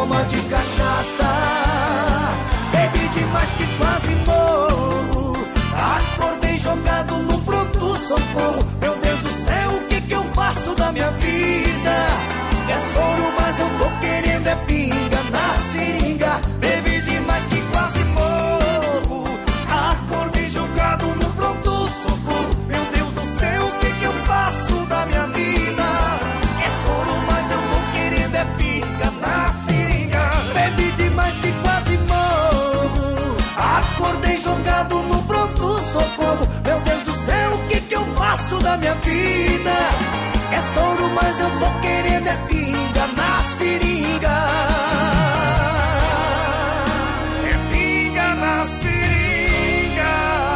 goma de cachaça. Bebi demais que quase morro. Acordei jogado no pronto-socorro. Meu Deus do céu, o que que eu faço da minha vida? É soro, mas eu tô querendo é pinga na seringa. Bebi demais que quase morro. Acordei jogado no pronto-socorro. Meu Deus do céu, o que que eu faço da minha vida? É soro, mas eu tô querendo é pinga na seringa. Bebi demais que quase morro. Acordei jogado no pronto-socorro. Meu Deus do céu, o que que eu faço da minha vida? É soro, mas eu tô querendo é pinga na seringa. É pinga na seringa.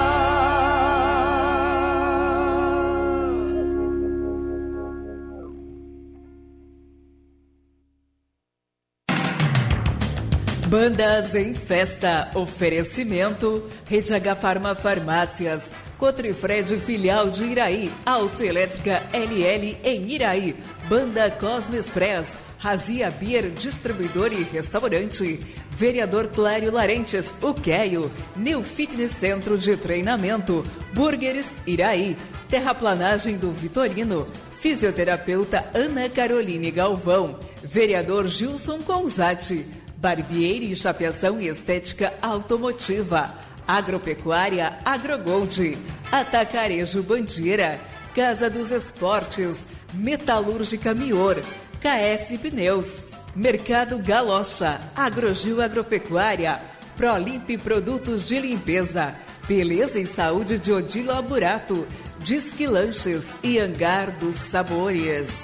Bandas em Festa. Oferecimento Rede H Farma Farmácias, Cotrifred filial de Iraí, Autoelétrica LL em Iraí, Banda Cosme Express, Razia Beer, distribuidor e restaurante, Vereador Clário Larentes, o Queio, New Fitness Centro de Treinamento, Burgers Iraí, Terraplanagem do Vitorino, Fisioterapeuta Ana Caroline Galvão, Vereador Gilson Conzati, Barbearia e Chapeação e Estética Automotiva, Agropecuária Agrogold, Atacarejo Bandeira, Casa dos Esportes, Metalúrgica Mior, KS Pneus, Mercado Galocha, Agrogil Agropecuária, Prolimp Produtos de Limpeza, Beleza e Saúde de Odilo Aburato, Disque Lanches e Hangar dos Sabores.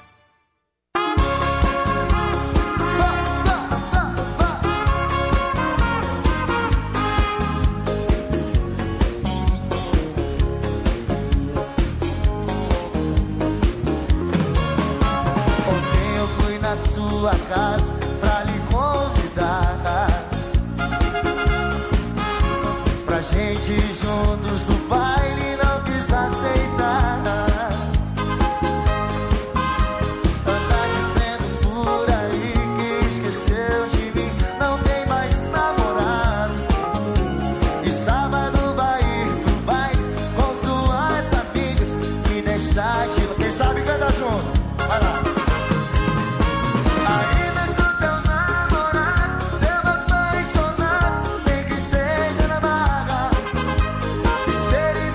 Sua casa pra lhe convidar pra gente ir juntos no baile, não quis aceitar. Anda dizendo por aí que esqueceu de mim, não tem mais namorado. E sábado vai ir pro baile com suas amigas e deixar de... Quem sabe canta junto, vai lá. Experiência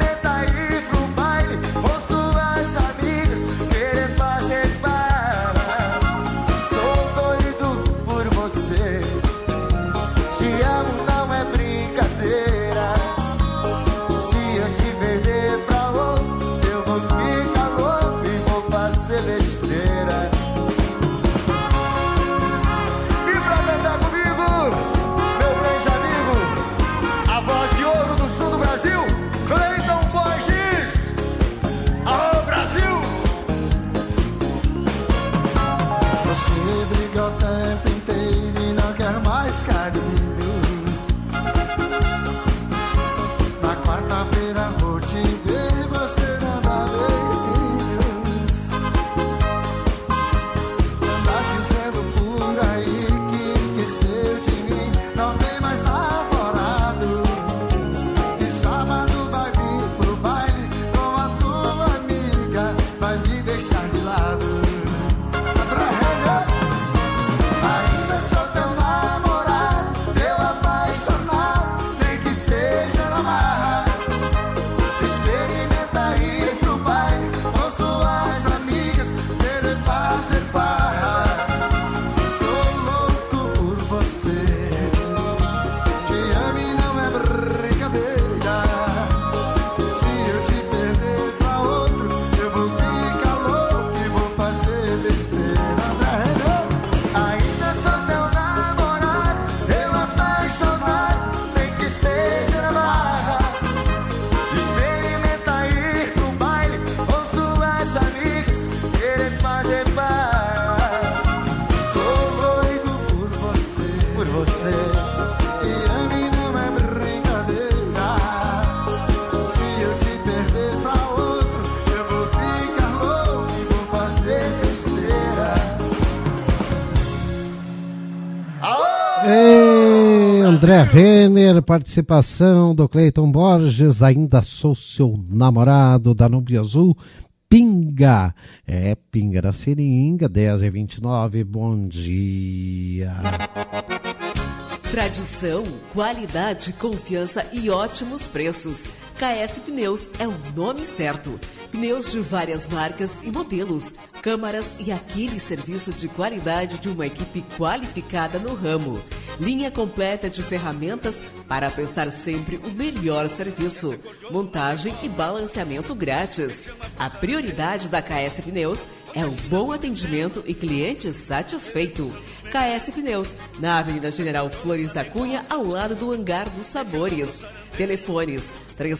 André Renner, participação do Cleiton Borges, ainda sou seu namorado, da Nube Azul, Pinga. Pinga da Seringa, 10h29, bom dia. Tradição, qualidade, confiança e ótimos preços. KS Pneus é o nome certo. Pneus de várias marcas e modelos, câmaras e aquele serviço de qualidade de uma equipe qualificada no ramo. Linha completa de ferramentas para prestar sempre o melhor serviço. Montagem e balanceamento grátis. A prioridade da KS Pneus é o bom atendimento e cliente satisfeito. KS Pneus, na Avenida General Flores da Cunha, ao lado do Hangar dos Sabores. Telefones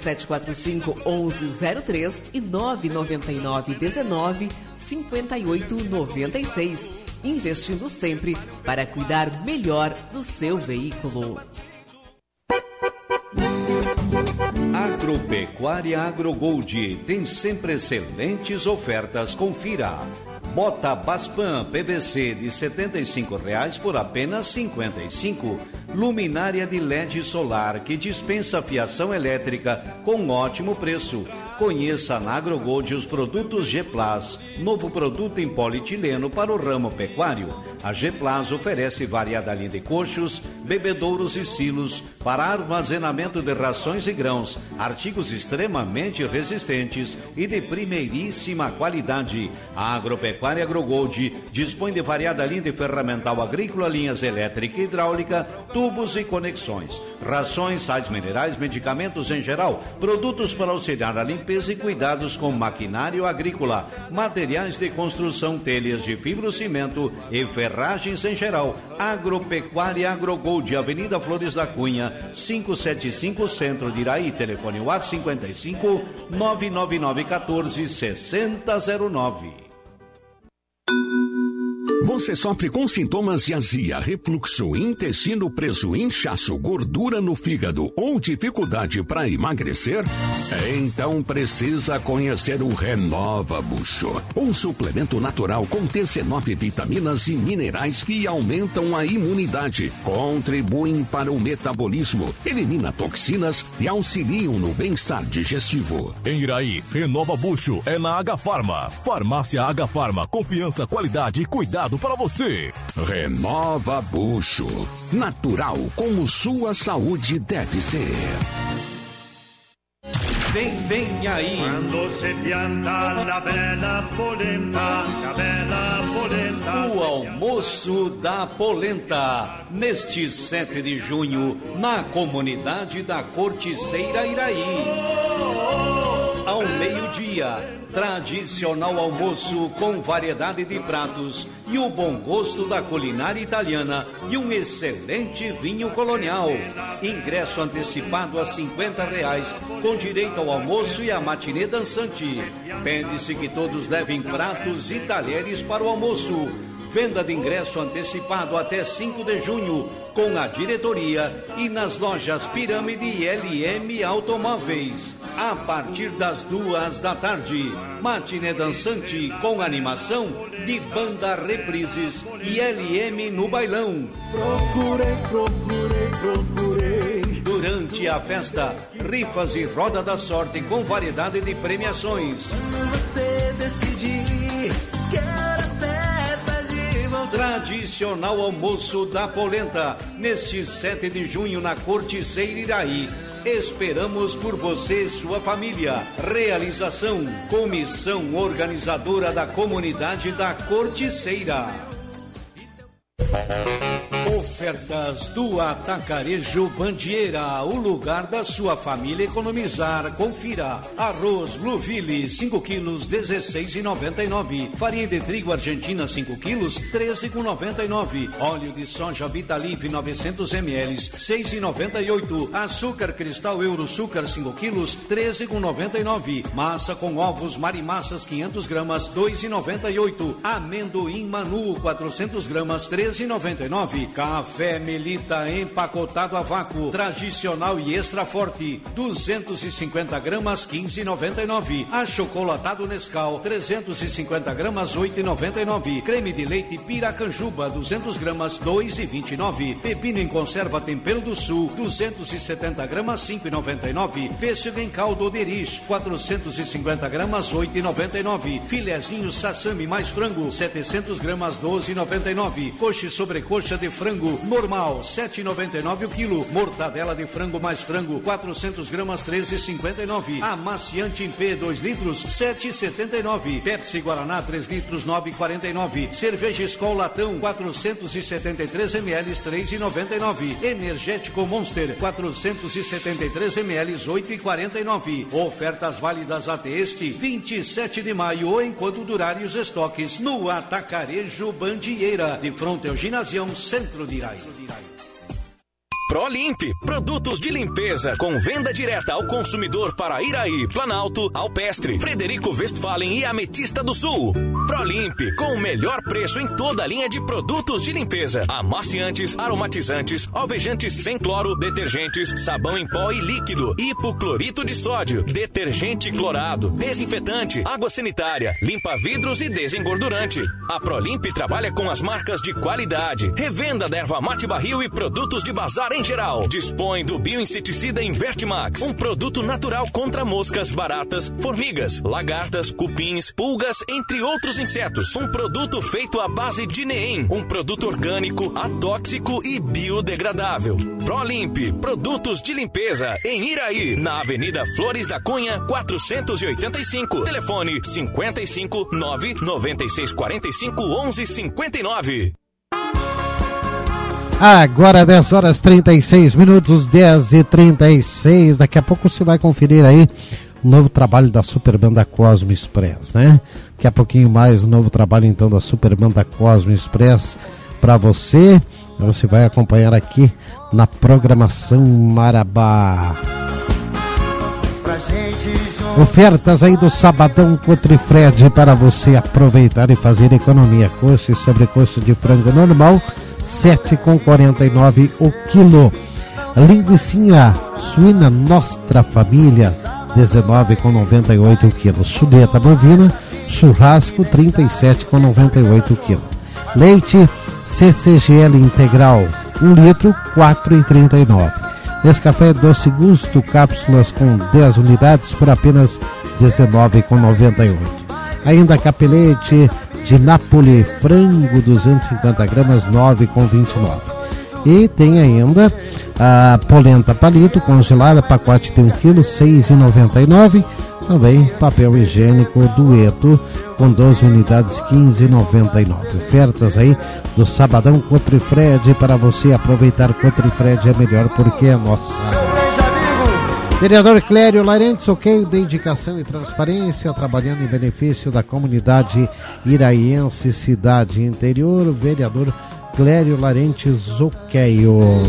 3745-1103 e 999-19-5896. Investindo sempre para cuidar melhor do seu veículo. Agropecuária AgroGold tem sempre excelentes ofertas, confira. Bota Baspan PVC de R$ 75,00 por apenas R$ 55,00. Luminária de LED solar que dispensa fiação elétrica com ótimo preço. Conheça na AgroGold os produtos G-Plas, novo produto em polietileno para o ramo pecuário. A G-Plas oferece variada linha de coxos, bebedouros e silos para armazenamento de rações e grãos, artigos extremamente resistentes e de primeiríssima qualidade. A Agropecuária AgroGold dispõe de variada linha de ferramental agrícola, linhas elétrica e hidráulica, tubos e conexões, rações, sais minerais, medicamentos em geral, produtos para auxiliar a limpeza e cuidados com maquinário agrícola, materiais de construção, telhas de fibrocimento e ferragens em geral. Agropecuária AgroGold, Avenida Flores da Cunha, 575, Centro de Iraí. Telefone WhatsApp 55 999 14 6009. Você sofre com sintomas de azia, refluxo, intestino preso, inchaço, gordura no fígado ou dificuldade para emagrecer? Então precisa conhecer o Renova Bucho, um suplemento natural com TC9 vitaminas e minerais que aumentam a imunidade, contribuem para o metabolismo, elimina toxinas e auxiliam no bem-estar digestivo. Em Iraí, Renova Bucho é na H-Farma. Farmácia H-Farma, confiança, qualidade e cuidado para você. Renova Bucho, natural como sua saúde deve ser. Vem aí. Quando se pianta la bella polenta, o almoço da polenta, neste 7 de junho, na comunidade da Corticeira Iraí. Ao meio-dia, tradicional almoço com variedade de pratos e o bom gosto da culinária italiana e um excelente vinho colonial. Ingresso antecipado a R$50, com direito ao almoço e à matinê dançante. Pede-se que todos levem pratos e talheres para o almoço. Venda de ingresso antecipado até 5 de junho, com a diretoria e nas lojas Pirâmide e LM Automóveis. A partir das 2h, matinê dançante com animação de Banda Reprises e LM no bailão. Procurei. Durante a festa, rifas e roda da sorte com variedade de premiações. Quando você decidir, quero certa de voltar. Tradicional almoço da polenta, neste 7 de junho na Corticeira Iraí. Esperamos por você e sua família. Realização: Comissão Organizadora da Comunidade da Corticeira. Ofertas do Atacarejo Bandieira, o lugar da sua família economizar. Confira: arroz Blueville 5 quilos, R$16,99. Farinha de trigo argentina 5 quilos, R$13,99. Óleo de soja Vitalife 900 ml, R$6,98. Açúcar cristal Euroçúcar 5 quilos, R$13,99. Massa com ovos Marimassas 500 gramas, R$2,98. Amendoim Manu 400 gramas, R$13,99. Café Melita empacotado a vácuo, tradicional e extra forte, 250 gramas, 15,99. Achocolatado Nescau, 350 gramas, 8,99. Creme de leite Piracanjuba, 200 gramas, 2,29. Pepino em conserva Tempero do Sul, 270 gramas, 5,99. Pêssego em caldo Oderich, 450 gramas, 8,99. Filezinho Sassami mais frango, 700 gramas, 12,99. Coxa e sobrecoxa de frango normal, 7,99 o quilo. Mortadela de frango mais frango, 400 gramas, 13,59. Amaciante em P, 2 litros, 7,79. Pepsi Guaraná, 3 litros, 9,49. Cerveja Skol Latão, 473 ml, 3,99. Energético Monster, 473 ml, 8,49. Ofertas válidas até este 27 de maio ou enquanto durarem os estoques no Atacarejo Bandieira, de fronte ao Ginasião Centro de Iraí. Prolimp, produtos de limpeza com venda direta ao consumidor para Iraí, Planalto, Alpestre, Frederico Westphalen e Ametista do Sul. Prolimp, com o melhor preço em toda a linha de produtos de limpeza. Amaciantes, aromatizantes, alvejantes sem cloro, detergentes, sabão em pó e líquido, hipoclorito de sódio, detergente clorado, desinfetante, água sanitária, limpa vidros e desengordurante. A Prolimp trabalha com as marcas de qualidade. Revenda da erva mate barril e produtos de bazar em geral. Dispõe do bioinseticida Invertimax, um produto natural contra moscas, baratas, formigas, lagartas, cupins, pulgas, entre outros insetos. Um produto feito à base de NEEM, um produto orgânico, atóxico e biodegradável. Prolimp, produtos de limpeza em Iraí, na Avenida Flores da Cunha, 485. Telefone 55 996 45 11 59. Agora 10 horas 36 minutos, 10h36. Daqui a pouco você vai conferir aí o novo trabalho da Superbanda Cosmo Express, né? Daqui a pouquinho mais o novo trabalho então da Superbanda Cosmo Express para você. Você vai acompanhar aqui na programação Marabá. Ofertas aí do Sabadão Cotrifred para você aproveitar e fazer economia. Coxa e sobrecoxa de frango normal, 7,49 o quilo. Linguicinha suína Nostra Família, 19,98 o quilo. Chuleta bovina churrasco, 37,98 o quilo. Leite CCGL integral, 1 litro, 4,39. Nescafé Doce Gusto, cápsulas com 10 unidades por apenas 19,98. Ainda capelete de Nápoles, frango 250 gramas, 9,29. E tem ainda a polenta palito congelada, pacote de 1 kg, 6,99. Também papel higiênico Dueto com 12 unidades, 15,99. Ofertas aí do Sabadão Cotrifred para você aproveitar. Cotrifred é melhor porque é nossa. Vereador Clério Larentes, ok, dedicação e transparência, trabalhando em benefício da comunidade iraiense, cidade interior. Vereador Clério Larentes, ok.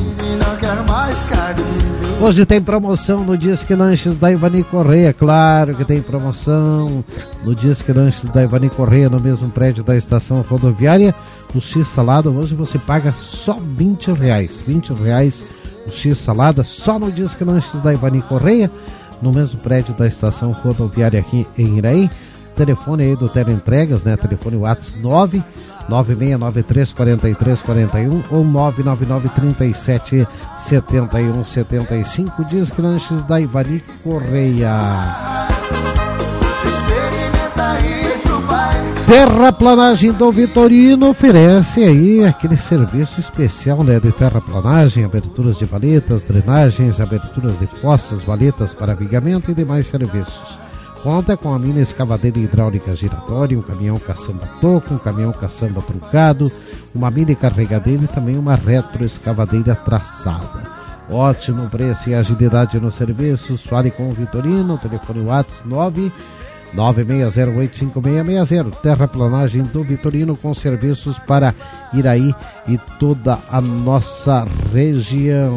Hoje tem promoção no Disque Lanches da Ivani Correia, claro que tem promoção no Disque Lanches da Ivani Correia, no mesmo prédio da estação rodoviária. O X-salada hoje você paga só R$20, R$20 o X-salada, só no Disque Lanches da Ivani Correia, no mesmo prédio da estação rodoviária aqui em Iraí. Telefone aí do Teleentregas, né? Telefone WhatsApp 996934341 ou 999377175. Disque Lanches da Ivani Correia. Terraplanagem do Vitorino oferece aí aquele serviço especial, né, de terraplanagem, aberturas de valetas, drenagens, aberturas de fossas, valetas para vigamento e demais serviços. Conta com a mini escavadeira hidráulica giratória, um caminhão caçamba toco, um caminhão caçamba truncado, uma mini carregadeira e também uma retroescavadeira traçada. Ótimo preço e agilidade nos serviços. Fale com o Vitorino, telefone WhatsApp 996085660. Terraplanagem do Vitorino com serviços para Iraí e toda a nossa região.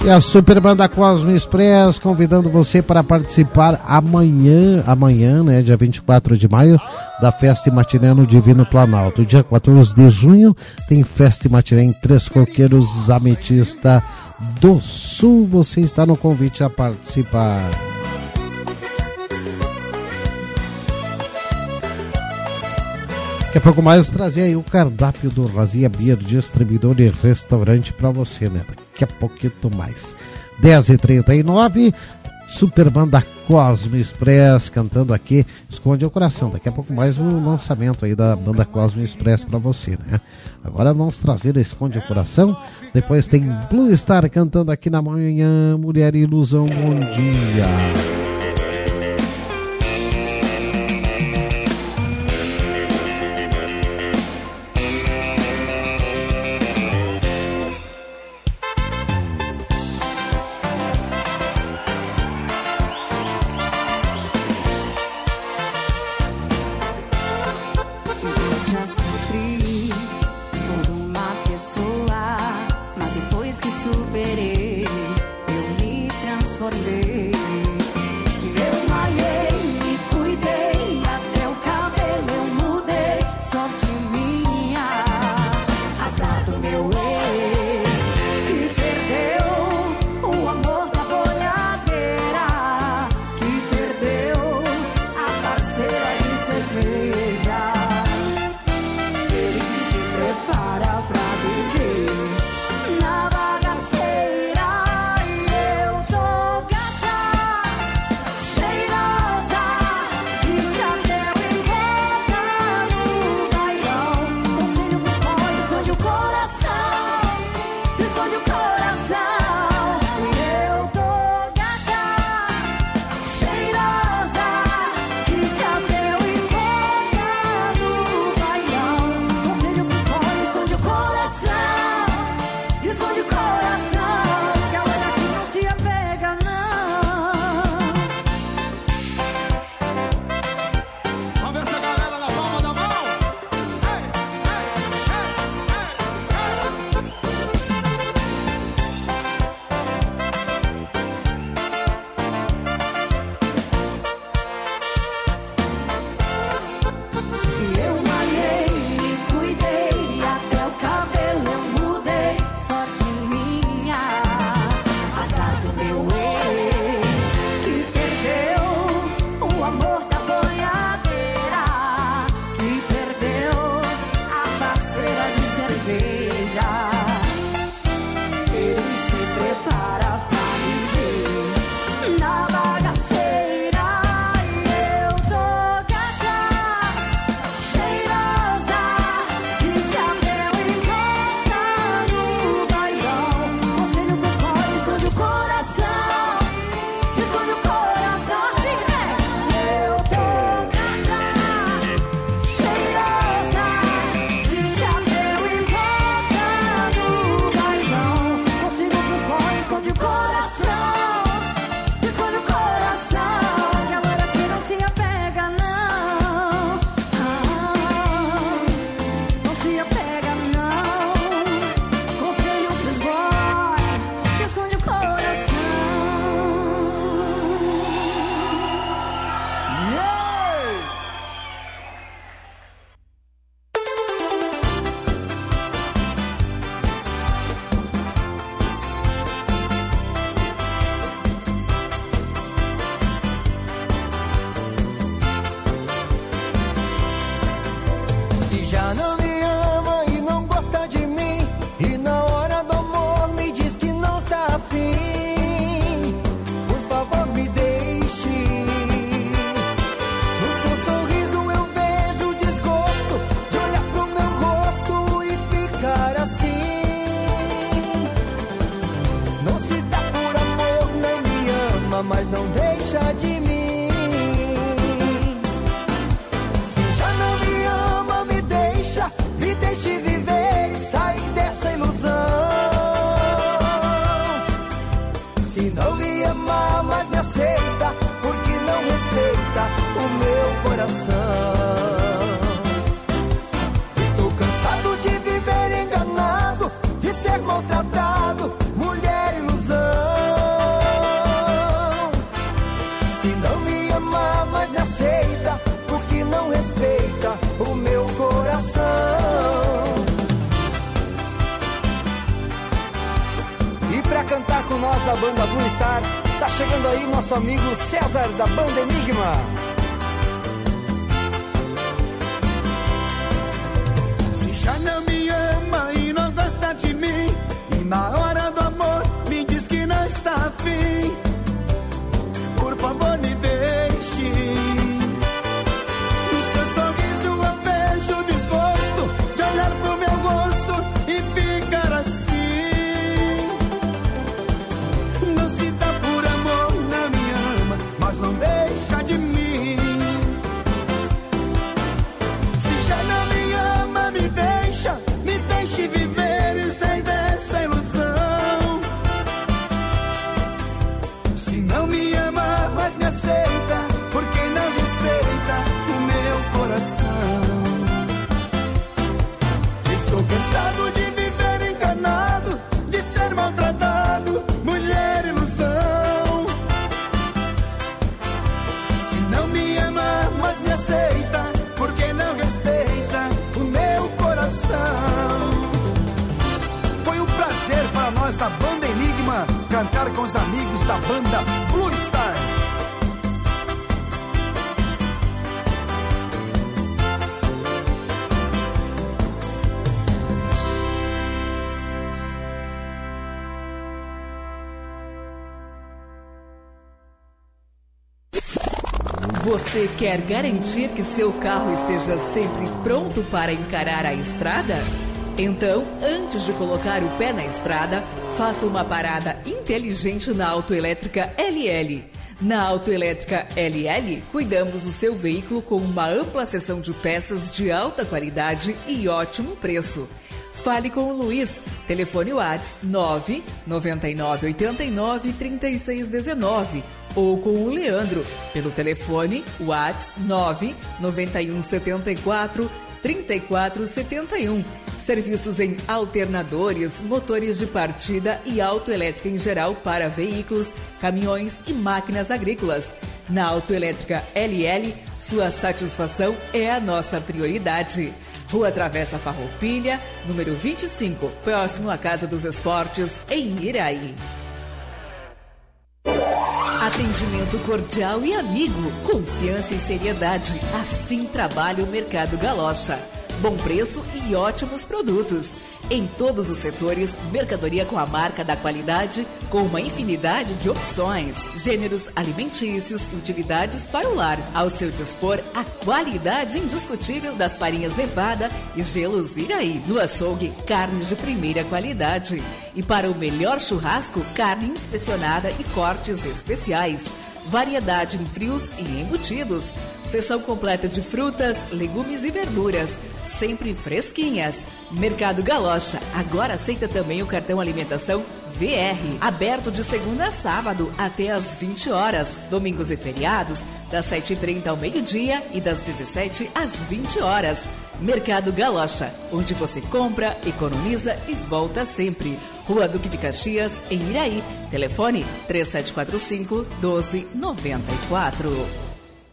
E a Super Banda Cosmo Express convidando você para participar amanhã, né, dia 24 de maio, da Festa e Matiné no Divino Planalto. Dia 14 de junho tem Festa e Matiné em Três Coqueiros, Ametista do Sul. Você está no convite a participar. Daqui a pouco mais trazer aí o cardápio do Razia Beer, distribuidor e restaurante para você, né? Daqui a pouquinho mais. 10h39, Super Banda Cosmo Express cantando aqui Esconde o Coração. Daqui a pouco mais o lançamento aí da Banda Cosmo Express para você, né? Agora vamos trazer Esconde o Coração. Depois tem Blue Star cantando aqui na manhã, Mulher Ilusão, bom dia. nós da banda Blue Star. Tá chegando aí nosso amigo César da banda Enigma. Se já não me ama e não gosta de mim, e na hora do amor me diz que não está afim, por favor me deixe. No seu sorriso eu vejo o desgosto de olhar pro meu rosto e ficar assim. Não se dá por amor, não me ama, mas não deixa de mim. Se já não me ama, me deixe viver e sair dessa ilusão. Se não me ama, mas me aceita, porque não respeita o meu coração. Estou cansado de viver enganado, de ser maltratado, mulher ilusão. Se não me ama, mas me aceita, porque não respeita o meu coração. Foi um prazer para nós da banda Enigma cantar com os amigos da banda Blue Star. Você quer garantir que seu carro esteja sempre pronto para encarar a estrada? Então, antes de colocar o pé na estrada, faça uma parada inteligente na Autoelétrica LL. Na Autoelétrica LL, cuidamos do seu veículo com uma ampla seção de peças de alta qualidade e ótimo preço. Fale com o Luiz. Telefone WhatsApp 999893619 ou com o Leandro pelo telefone WhatsApp 991743471. Serviços em alternadores, motores de partida e autoelétrica em geral para veículos, caminhões e máquinas agrícolas. Na Autoelétrica LL, sua satisfação é a nossa prioridade. Rua Travessa Farroupilha, número 25, próximo à Casa dos Esportes, em Iraí. Atendimento cordial e amigo, confiança e seriedade. Assim trabalha o Mercado Galocha. Bom preço e ótimos produtos. Em todos os setores, mercadoria com a marca da qualidade, com uma infinidade de opções, gêneros alimentícios e utilidades para o lar. Ao seu dispor, a qualidade indiscutível das farinhas Nevada e gelos Iraí. No açougue, carnes de primeira qualidade. E para o melhor churrasco, carne inspecionada e cortes especiais. Variedade em frios e embutidos. Seção completa de frutas, legumes e verduras, sempre fresquinhas. Mercado Galocha agora aceita também o cartão alimentação VR, aberto de segunda a sábado até às 20 horas, domingos e feriados das 7h30 ao meio-dia e das 17 às 20 horas. Mercado Galocha, onde você compra, economiza e volta sempre. Rua Duque de Caxias, em Iraí. Telefone 3745-1294.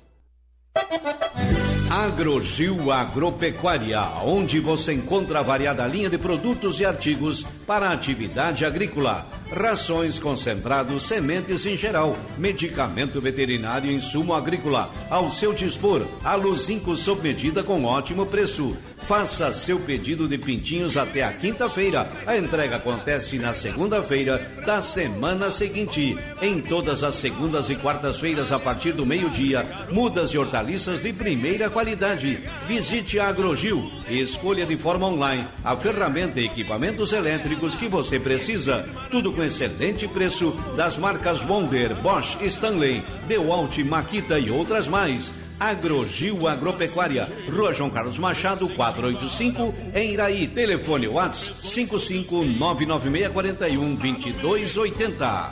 Agrogil Agropecuária, onde você encontra a variada linha de produtos e artigos para a atividade agrícola. Rações, concentrados, sementes em geral, medicamento veterinário e insumo agrícola. Ao seu dispor, a Luzinco sob medida com ótimo preço. Faça seu pedido de pintinhos até a quinta-feira. A entrega acontece na segunda-feira da semana seguinte. Em todas as segundas e quartas-feiras, a partir do meio-dia, mudas e hortaliças de primeira qualidade. Visite a Agrogil e escolha de forma online a ferramenta e equipamentos elétricos que você precisa. Tudo com excelente preço das marcas Wonder, Bosch, Stanley, DeWalt, Makita e outras mais. Agrogil Agropecuária, Rua João Carlos Machado, 485, em Iraí. Telefone WhatsApp 55996412280.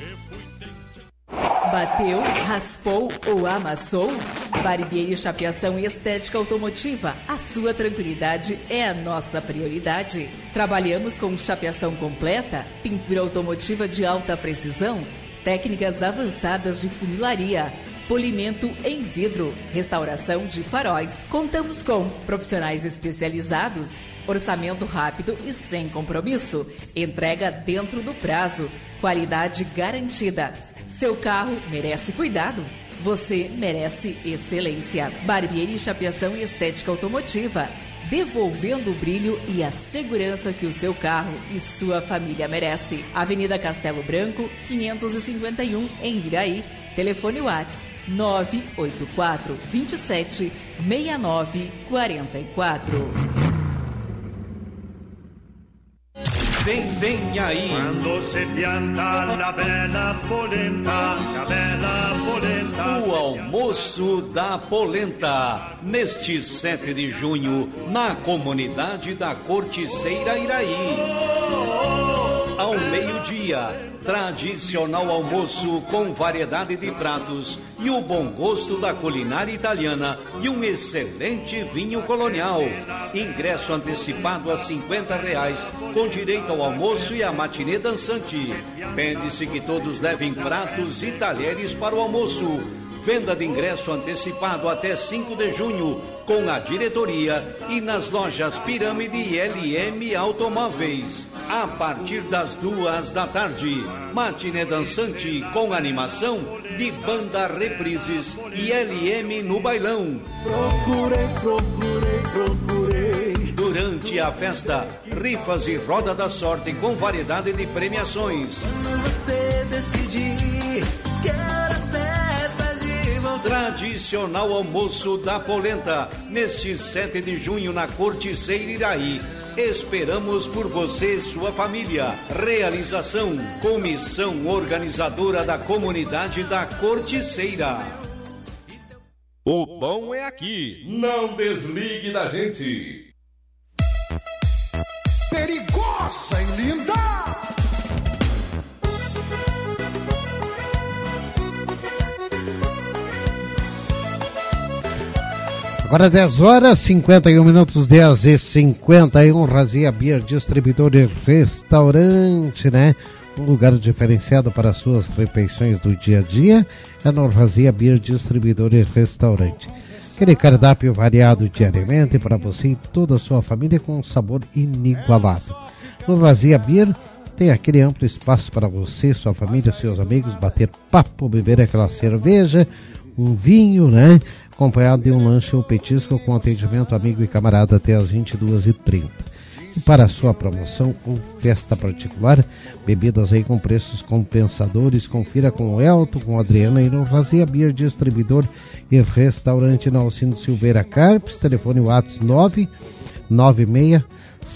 Bateu, raspou ou amassou? Barbearia e chapeação e estética automotiva. A sua tranquilidade é a nossa prioridade. Trabalhamos com chapeação completa, pintura automotiva de alta precisão, técnicas avançadas de funilaria, polimento em vidro, restauração de faróis. Contamos com profissionais especializados Orçamento rápido e sem compromisso. Entrega dentro do prazo. Qualidade garantida. Seu carro merece cuidado. Você merece excelência. Barbearia e chapeação e estética automotiva. Devolvendo o brilho e a segurança que o seu carro e sua família merece. Avenida Castelo Branco, 551, em Iraí. Telefone WhatsApp 984 27 69 44. Vem aí. Quando se pianta la bella polenta, o almoço da polenta, neste 7 de junho, na comunidade da Corticeira Iraí. Ao meio-dia, tradicional almoço com variedade de pratos e o bom gosto da culinária italiana e um excelente vinho colonial. Ingresso antecipado a R$50, com direito ao almoço e à matinê dançante. Pede-se que todos levem pratos e talheres para o almoço. Venda de ingresso antecipado até 5 de junho, com a diretoria e nas lojas Pirâmide e LM Automóveis. A partir das 2h, matinê dançante com animação de Banda Reprises e LM no bailão. Procurei. Durante a festa, rifas e roda da sorte com variedade de premiações. Quando você decidir, quero certa de voltar. Tradicional almoço da polenta, neste 7 de junho na Corticeira Iraí. Esperamos por você e sua família. Realização: Comissão Organizadora da Comunidade da Corticeira. O bom é aqui. Não desligue da gente. Perigosa e linda. Agora 10h51, 10h51, Razia Beer, distribuidor e restaurante, né? Um lugar diferenciado para as suas refeições do dia a dia é no Razia Beer, distribuidor e restaurante. Aquele cardápio variado diariamente para você e toda a sua família com um sabor inigualável. No Razia Beer tem aquele amplo espaço para você, sua família, seus amigos bater papo, beber aquela cerveja, um vinho, né? Acompanhado de um lanche ou petisco com atendimento amigo e camarada até às 22h30. E para a sua promoção ou festa particular, bebidas aí com preços compensadores, confira com o Elton, com a Adriana e no Razia Beer, distribuidor e restaurante na Alcindo Silveira Carpes, telefone WhatsApp 996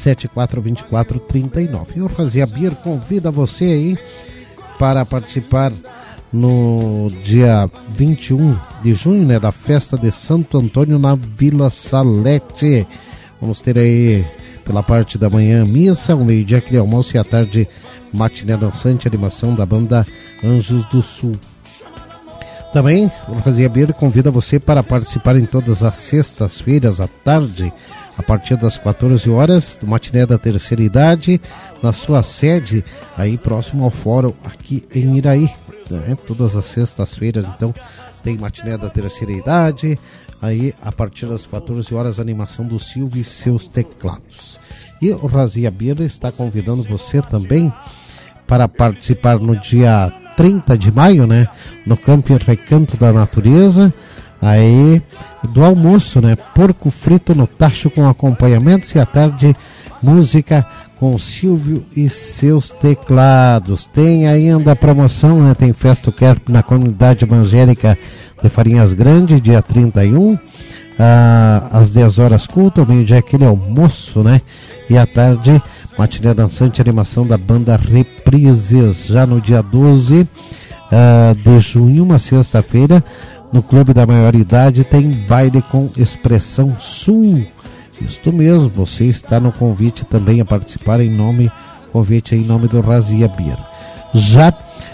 742439. E o Razia Beer convida você aí para participar no dia 21 de junho, né, da festa de Santo Antônio na Vila Salete. Vamos ter aí pela parte da manhã missa, ao meio-dia aquele almoço e à tarde matiné dançante, animação da banda Anjos do Sul. Também o Razia Beer convida você para participar em todas as sextas-feiras à tarde, a partir das 14 horas, do matiné da terceira idade, na sua sede, aí próximo ao fórum aqui em Iraí. Todas as sextas-feiras, então, tem matiné da terceira idade, aí a partir das 14 horas, a animação do Silvio e seus teclados. E o Razia Beer está convidando você também para participar no dia 30 de maio, né, no Campo e Recanto da Natureza, aí do almoço, né, porco frito no tacho com acompanhamentos e à tarde música com o Silvio e seus teclados. Tem ainda a promoção, né? Tem Festo Kerp na comunidade evangélica de Farinhas Grande, dia 31, às 10 horas culto, ao meio-dia aquele almoço, né? E à tarde, matiné dançante, animação da banda Reprises. Já no dia 12 de junho, uma sexta-feira, no Clube da Maioridade, tem baile com Expressão Sul. Isto mesmo, você está no convite também a participar em nome do Razia Beer. Já,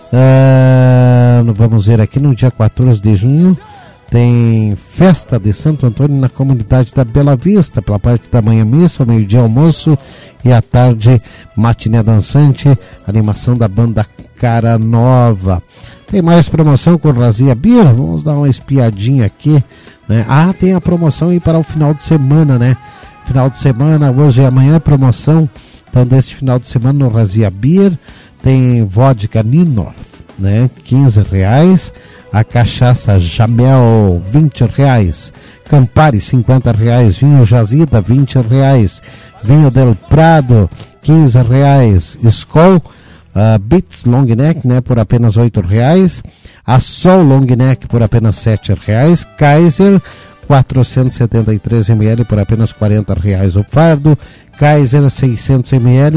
vamos ver aqui no dia 14 de junho, tem festa de Santo Antônio na comunidade da Bela Vista, pela parte da manhã missa, ao meio-dia almoço e à tarde matiné dançante, animação da banda Cara Nova. Tem mais promoção com o Razia Beer? Vamos dar uma espiadinha aqui, né? Tem a promoção aí para o final de semana, né? final de semana, hoje e amanhã, promoção. Então, desse final de semana no Razia Beer, tem vodka Ninor, né? R$15. A cachaça Jamel, R$20. Campari, R$50. Vinho Jazida, R$20. Vinho Del Prado, R$15. Skol, Beats Long Neck, né? Por apenas R$8. A Sol Long Neck por apenas R$7. Kaiser, 473 ml por apenas R$40 o fardo. Kaiser 600 ml,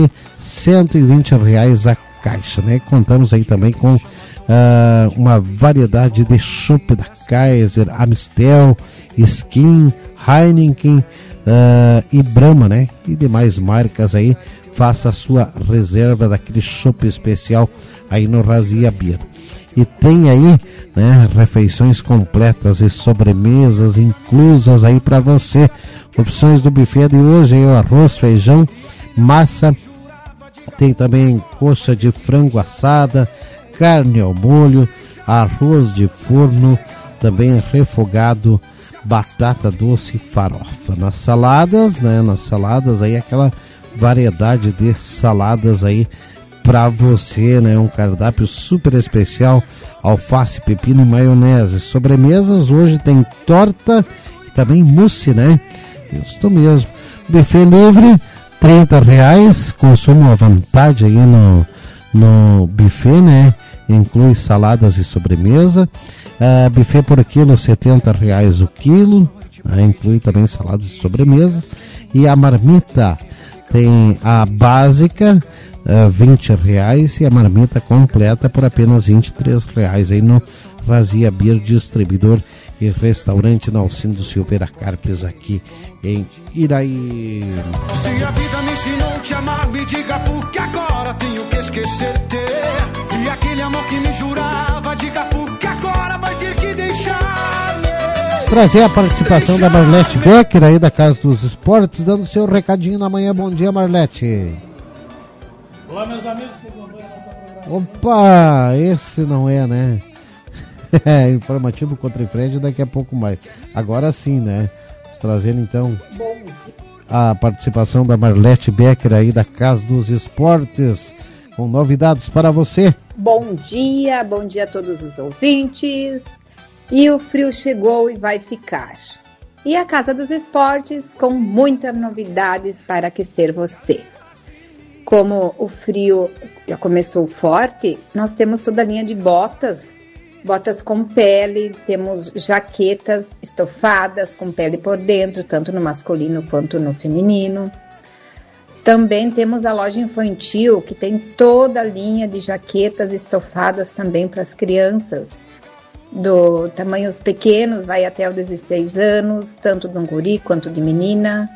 R$120 a caixa, né? Contamos aí também com uma variedade de chopp da Kaiser, Amstel, Skin, Heineken e Brahma, né? E demais marcas aí. Faça a sua reserva daquele chopp especial aí no Razia Beer. E tem aí, né, refeições completas e sobremesas inclusas aí para você. Opções do buffet de hoje, arroz, feijão, massa, tem também coxa de frango assada, carne ao molho, arroz de forno, também refogado, batata doce e farofa. Nas saladas, né, aí aquela variedade de saladas aí para você, né? Um cardápio super especial, alface, pepino e maionese. Sobremesas, hoje tem torta e também mousse, né? Isso mesmo. Buffet livre, R$30, consumo à vontade aí no buffet, né? Inclui saladas e sobremesa. Buffet por quilo, R$70 o quilo, né? Inclui também saladas e sobremesas. E a marmita tem a básica, R$20 e a marmita completa por apenas R$23 aí no Razia Beer, distribuidor e restaurante na Alcindo Silveira Carpes, aqui em Iraí. Se a vida me ensinou a te amar, me diga por que agora tenho que esquecer ter. E aquele amor que me jurava, diga por que agora vai ter que deixar. Trazer a participação da Marlete Becker aí da Casa dos Esportes, dando seu recadinho na manhã. Bom dia, Marlete. Olá, meus amigos que acompanham a nossa programação. Opa, esse não é, né? Informativo contra e frente, daqui a pouco mais. Agora sim, né? Trazendo então a participação da Marlete Becker aí da Casa dos Esportes, com novidades para você. Bom dia a todos os ouvintes. E o frio chegou e vai ficar. E a Casa dos Esportes com muitas novidades para aquecer você. Como o frio já começou forte, nós temos toda a linha de botas com pele, temos jaquetas estofadas com pele por dentro, tanto no masculino quanto no feminino. Também temos a loja infantil, que tem toda a linha de jaquetas estofadas também para as crianças, do tamanhos pequenos, vai até os 16 anos, tanto de um guri quanto de menina,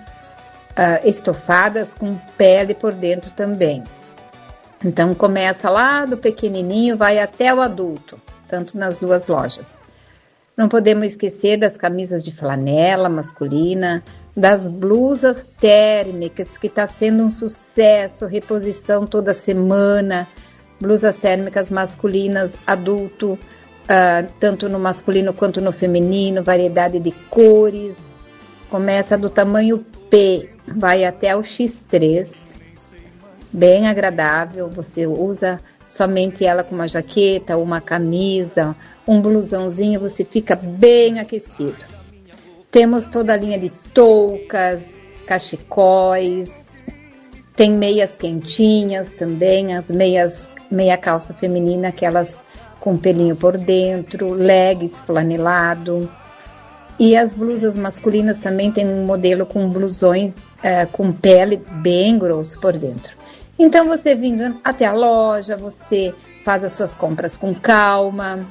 estofadas com pele por dentro também. Então começa lá do pequenininho, vai até o adulto, tanto nas duas lojas. Não podemos esquecer das camisas de flanela masculina, das blusas térmicas, que está sendo um sucesso, reposição toda semana, blusas térmicas masculinas, adulto, tanto no masculino quanto no feminino, variedade de cores. Começa do tamanho P, vai até o X3, bem agradável, você usa somente ela com uma jaqueta, uma camisa, um blusãozinho, você fica bem aquecido. Temos toda a linha de toucas, cachecóis, tem meias quentinhas também, as meia calça feminina, aquelas com pelinho por dentro, leggings flanelado. E as blusas masculinas também tem um modelo com blusões com pele bem grosso por dentro. Então você vindo até a loja, você faz as suas compras com calma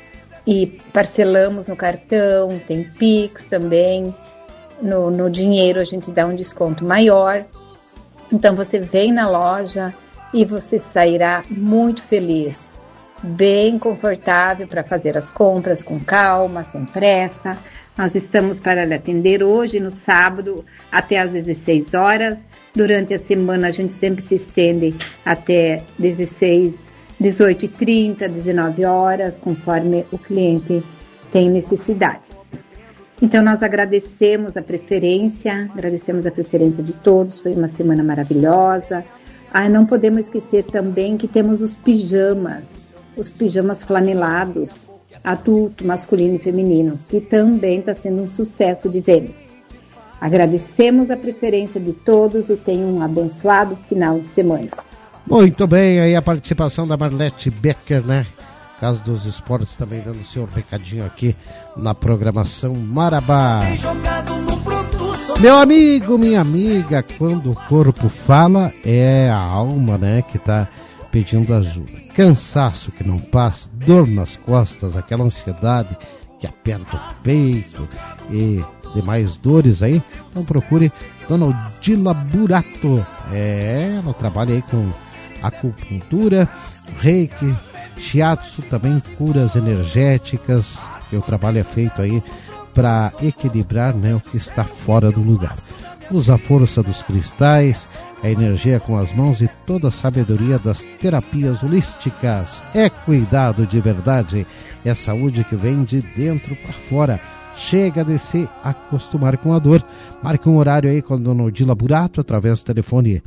e parcelamos no cartão, tem Pix também, no dinheiro a gente dá um desconto maior. Então você vem na loja e você sairá muito feliz, bem confortável para fazer as compras com calma, sem pressa. Nós estamos para lhe atender hoje, no sábado, até às 16 horas. Durante a semana, a gente sempre se estende até 18h30, 19 horas, conforme o cliente tem necessidade. Então nós agradecemos a preferência de todos, foi uma semana maravilhosa. Não podemos esquecer também que temos os pijamas flanelados, adulto, masculino e feminino, que também está sendo um sucesso de vendas. Agradecemos a preferência de todos e tenham um abençoado final de semana. Muito bem, aí a participação da Marlete Becker, né? Caso dos Esportes também dando seu recadinho aqui na programação Marabá. Meu amigo, minha amiga, quando o corpo fala, é a alma, né, que tá pedindo ajuda. Cansaço que não passa, dor nas costas, aquela ansiedade que aperta o peito e demais dores aí, então procure Dona Odila Burato. Ela trabalha aí com acupuntura, reiki, shiatsu, também curas energéticas. O trabalho é feito aí para equilibrar, né, o que está fora do lugar. Usa a força dos cristais, a energia com as mãos e toda a sabedoria das terapias holísticas. É cuidado de verdade, é saúde que vem de dentro para fora. Chega de se acostumar com a dor. Marque um horário aí com a Dona Odila Burato através do telefone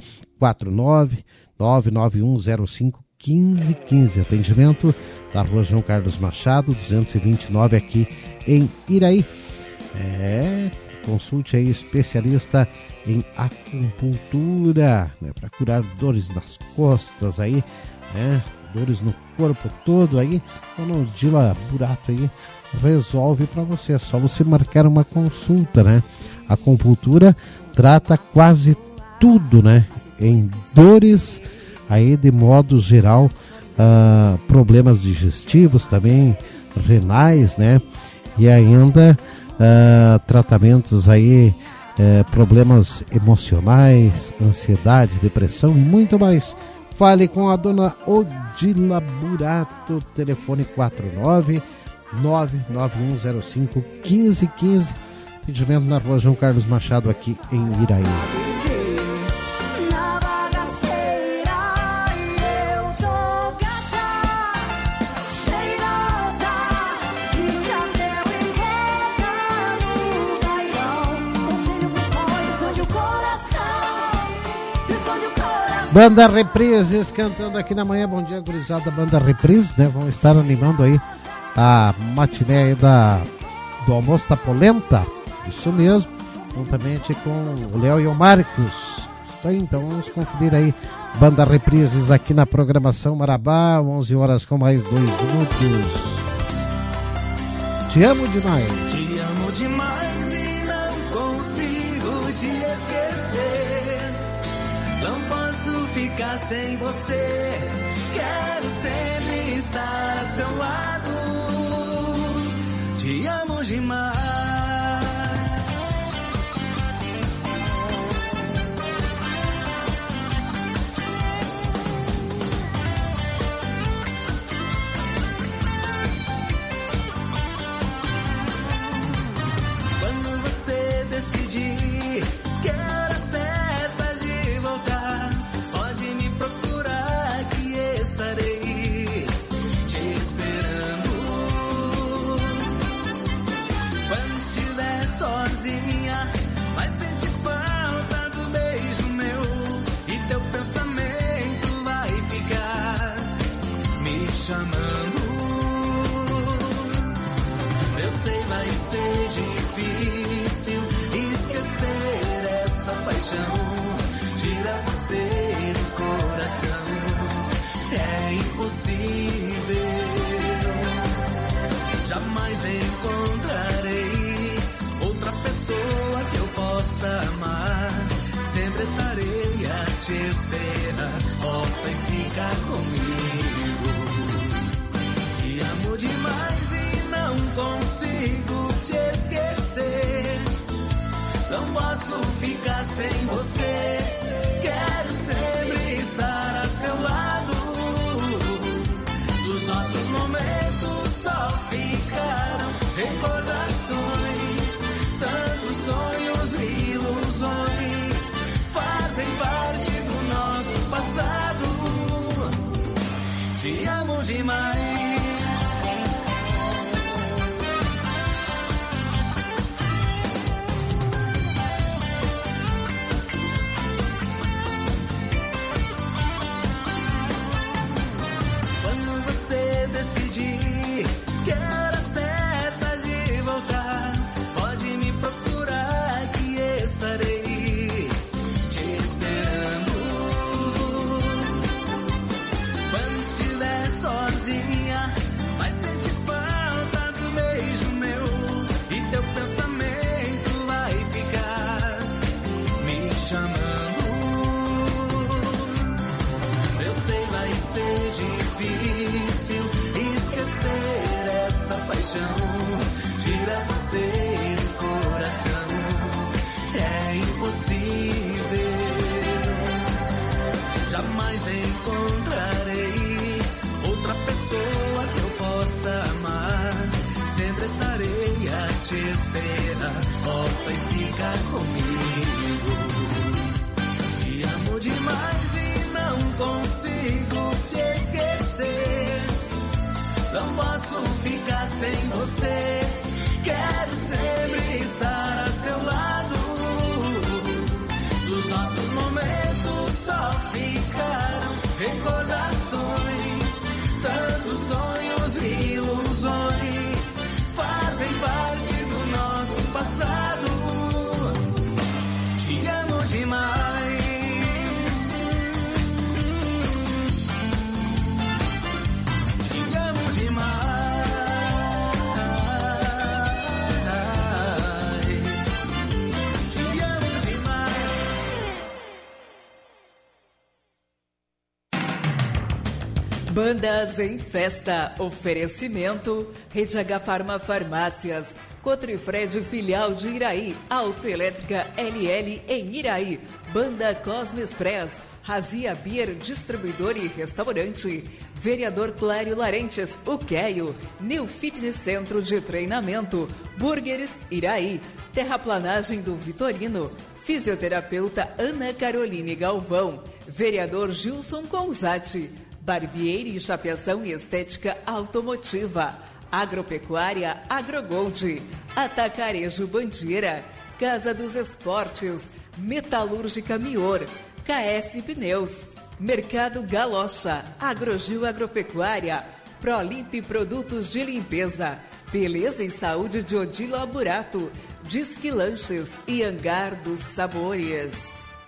49991051515. Atendimento da Rua João Carlos Machado, 229 aqui em Iraí. Consulte aí especialista em acupuntura, né, para curar dores nas costas aí, né, dores no corpo todo aí. Dona Odila Burato aí resolve para você, é só você marcar uma consulta, né? A acupuntura trata quase tudo, né? Em dores aí de modo geral, problemas digestivos também, renais, né? E ainda tratamentos aí, problemas emocionais, ansiedade, depressão e muito mais. Fale com a Dona Odila Burato, telefone 49991051515, atendimento na Rua João Carlos Machado aqui em Iraí. Banda Reprises cantando aqui na manhã. Bom dia, gurizada. Banda Reprises, né? Vão estar animando aí a matiné aí do almoço da polenta. Isso mesmo. Juntamente com o Léo e o Marcos. Então vamos conferir aí Banda Reprises aqui na programação Marabá. 11 horas com mais 2 minutos. Te amo demais. Te amo demais e não consigo te esquecer. Não posso ficar sem você. Quero sempre estar a seu lado. Te amo demais. Quando você decidir que era certa de voltar, pode me procurar que estarei te esperando. Quando estiver sozinha, vai sentir falta do beijo meu e teu pensamento vai ficar me chamando. Eu sei, vai ser difícil esquecer essa paixão. Tira você do coração, é impossível. Jamais encontrarei outra pessoa que eu possa amar. Sempre estarei a te esperar. Volta e fica comigo. Te amo demais e não consigo te esquecer. Não posso ficar sem você. Quero sempre estar a seu lado. Dos nossos momentos só ficaram recordações. Tantos sonhos e ilusões fazem parte do nosso passado. Te amo demais. jamais encontrarei outra pessoa que eu possa amar. Sempre estarei a te esperar. Volta e fica comigo. Te amo demais e não consigo te esquecer. Não posso ficar sem você. Quero sempre estar a seu lado. Dos nossos momentos só ficaram recordações. Tantos sonhos e ilusões fazem parte do nosso passado. Te amo demais. Te amo demais. Te amo demais. Bandas em Festa. Oferecimento Rede H Farma Farmácias, Cotrifred filial de Iraí, Autoelétrica LL em Iraí, Banda Cosmo Express, Razia Beer, distribuidor e restaurante, Vereador Clário Larentes, o Queio, New Fitness Centro de Treinamento, Burgers Iraí, Terraplanagem do Vitorino, Fisioterapeuta Ana Caroline Galvão, Vereador Gilson Conzati, Barbearia e Chapeação e Estética Automotiva, Agropecuária Agrogold, Atacarejo Bandeira, Casa dos Esportes, Metalúrgica Mior, KS Pneus, Mercado Galocha, Agrogil Agropecuária, Prolimp Produtos de Limpeza, Beleza e Saúde de Odilo Aburato, Disque Lanches e Hangar dos Sabores.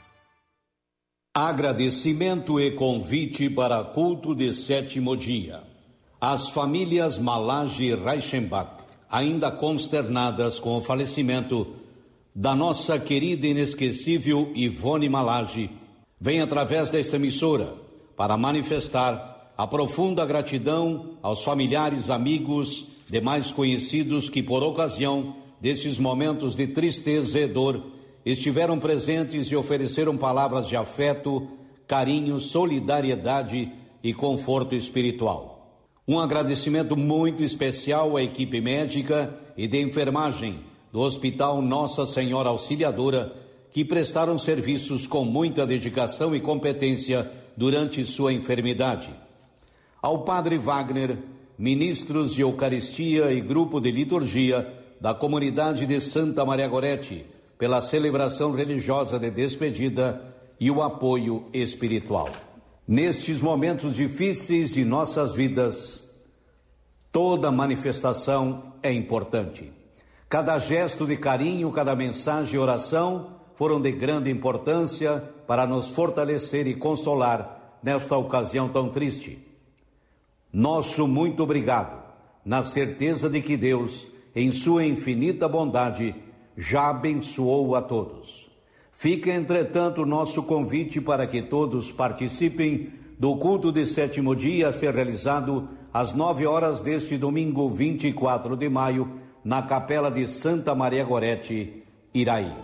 Agradecimento e convite para culto de 7º dia. As famílias Malage e Reichenbach, ainda consternadas com o falecimento da nossa querida e inesquecível Ivone Malage, vêm através desta emissora para manifestar a profunda gratidão aos familiares, amigos, demais conhecidos que, por ocasião desses momentos de tristeza e dor, estiveram presentes e ofereceram palavras de afeto, carinho, solidariedade e conforto espiritual. Um agradecimento muito especial à equipe médica e de enfermagem do Hospital Nossa Senhora Auxiliadora, que prestaram serviços com muita dedicação e competência durante sua enfermidade. Ao Padre Wagner, ministros de Eucaristia e grupo de liturgia da comunidade de Santa Maria Gorete, pela celebração religiosa de despedida e o apoio espiritual. Nestes momentos difíceis de nossas vidas, toda manifestação é importante. Cada gesto de carinho, cada mensagem e oração foram de grande importância para nos fortalecer e consolar nesta ocasião tão triste. Nosso muito obrigado, na certeza de que Deus, em sua infinita bondade, já abençoou a todos. Fica, entretanto, o nosso convite para que todos participem do culto de 7º dia a ser realizado às 9 horas deste domingo 24 de maio, na Capela de Santa Maria Gorete, Iraí.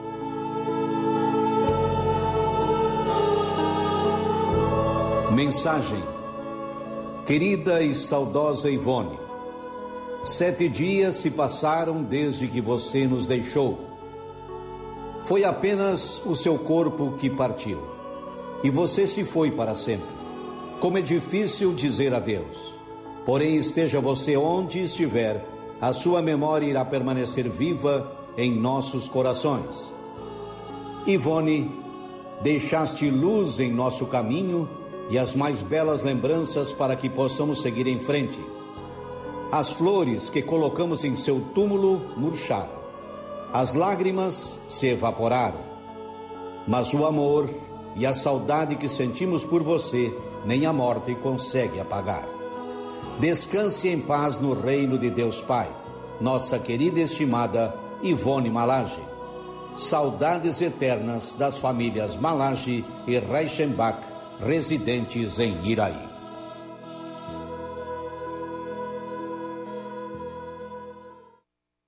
Mensagem. Querida e saudosa Ivone, 7 dias se passaram desde que você nos deixou. Foi apenas o seu corpo que partiu, e você se foi para sempre. Como é difícil dizer adeus. Porém, esteja você onde estiver, a sua memória irá permanecer viva em nossos corações. Ivone, deixaste luz em nosso caminho e as mais belas lembranças para que possamos seguir em frente. As flores que colocamos em seu túmulo murcharam, as lágrimas se evaporaram, mas o amor e a saudade que sentimos por você, nem a morte consegue apagar. Descanse em paz no reino de Deus Pai, nossa querida e estimada Ivone Malage. Saudades eternas das famílias Malage e Reichenbach, residentes em Iraí.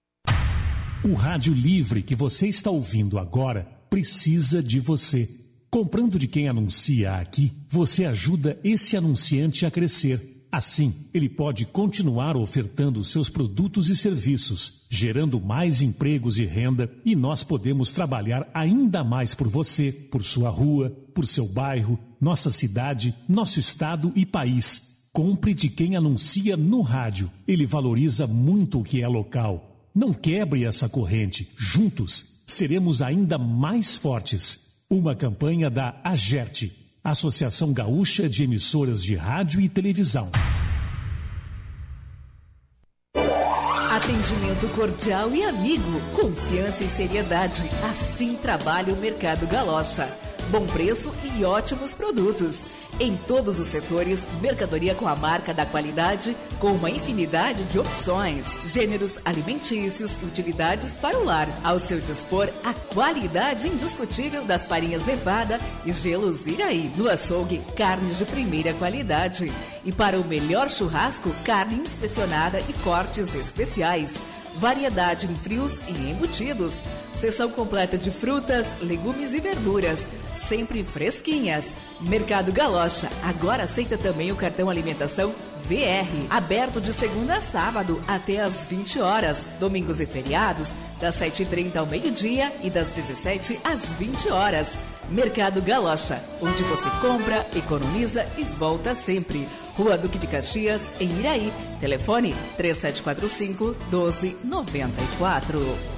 O rádio livre que você está ouvindo agora precisa de você. Comprando de quem anuncia aqui, você ajuda esse anunciante a crescer. Assim, ele pode continuar ofertando seus produtos e serviços, gerando mais empregos e renda, e nós podemos trabalhar ainda mais por você, por sua rua, por seu bairro, nossa cidade, nosso estado e país. Compre de quem anuncia no rádio. Ele valoriza muito o que é local. Não quebre essa corrente. Juntos, seremos ainda mais fortes. Uma campanha da AGERT, Associação Gaúcha de Emissoras de Rádio e Televisão. Atendimento cordial e amigo, confiança e seriedade. Assim trabalha o Mercado Galocha. Bom preço e ótimos produtos. Em todos os setores, mercadoria com a marca da qualidade, com uma infinidade de opções, gêneros alimentícios e utilidades para o lar. Ao seu dispor, a qualidade indiscutível das farinhas Nevada e gelos Iraí. No açougue, carnes de primeira qualidade. E para o melhor churrasco, carne inspecionada e cortes especiais. Variedade em frios e embutidos. Seção completa de frutas, legumes e verduras, sempre fresquinhas. Mercado Galocha agora aceita também o cartão alimentação VR, aberto de segunda a sábado até às 20 horas, domingos e feriados das 7h30 ao meio-dia e das 17 às 20 horas. Mercado Galocha, onde você compra, economiza e volta sempre. Rua Duque de Caxias, em Iraí. Telefone 3745-1294.